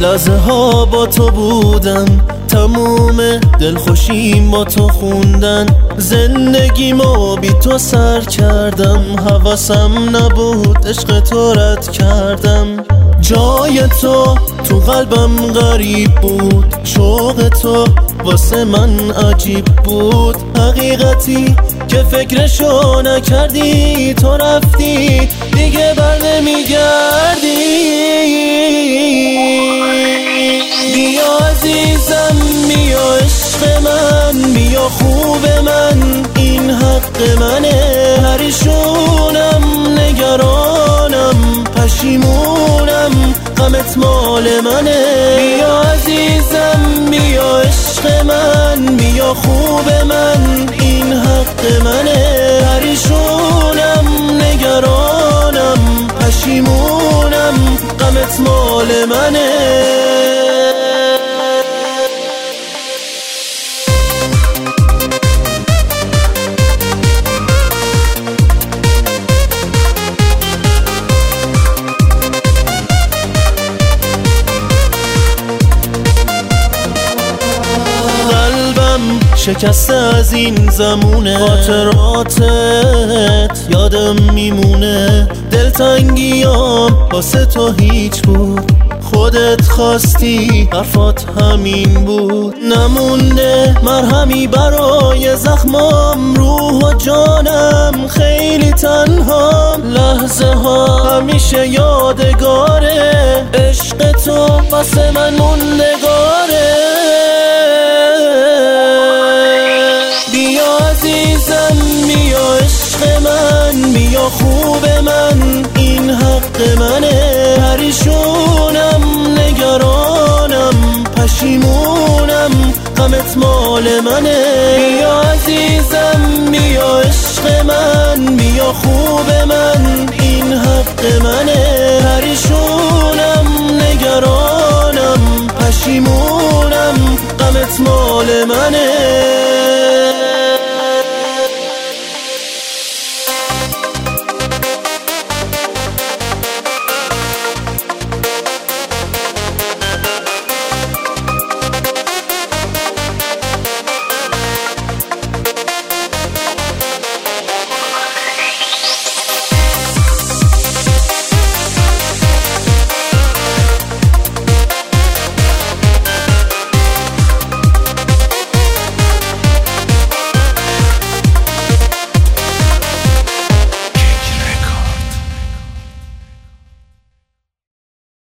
لحظه ها با تو بودم، تموم دلخوشیم با تو خوندن، زندگیمو بی تو سر کردم، حواسم نبود عشق تو رد کردم. جای تو قلبم غریب بود، شوق تو واسه من عجیب بود، حقیقتی که فکرشو نکردی تو رفتی دیگه بر نمیگردی. بیا عزیزم بیا عشق من، بیا خوب من، این حق منه، پریشونم نگرانم پشیمونم، غمت مال منه. بیا عزیزم بیا عشق من، بیا خوب من، این حق منه، پریشونم نگرانم پشیمونم، غمت مال منه. شکسته از این زمونه، خاطراتت یادم میمونه، دلتنگیام واسه تو هیچ بود، خودت خواستی حرفات همین بود، نمونده مرهمی برای زخمام، روح و جانم خیلی تنها، لحظه ها همیشه یادگاره، عشق تو واسه من موندگاره. بیا عزیزم بیا عشق من، بیا خوب من، این حق منه، پریشونم نگرانم پشیمونم، غمت مال منه. بیا عزیزم بیا عشق من، بیا خوب من، این حق منه، پریشونم نگرانم پشیمونم، غمت مال منه.